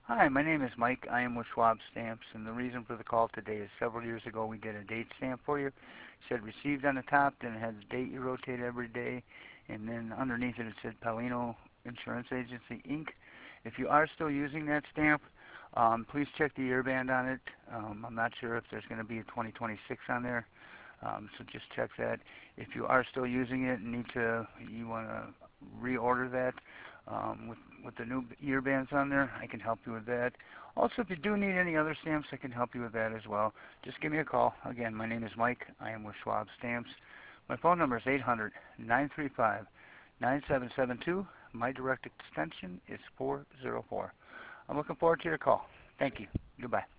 Hi, my name is Mike. I am with Schwab Stamps, and the reason for the call today is several years ago we did a date stamp for you. It said received on the top, then it had the date you rotate every day, and then underneath it said Palino Insurance Agency, Inc. If you are still using that stamp, please check the year band on it. I'm not sure if there's going to be a 2026 on there, so just check that. If you are still using it and you want to reorder that with the new year bands on there, I can help you with that. Also, if you do need any other stamps, I can help you with that as well. Just give me a call. Again, my name is Mike. I am with Schwab Stamps. My phone number is 800-935-9772. My direct extension is 404. I'm looking forward to your call. Thank you. Goodbye.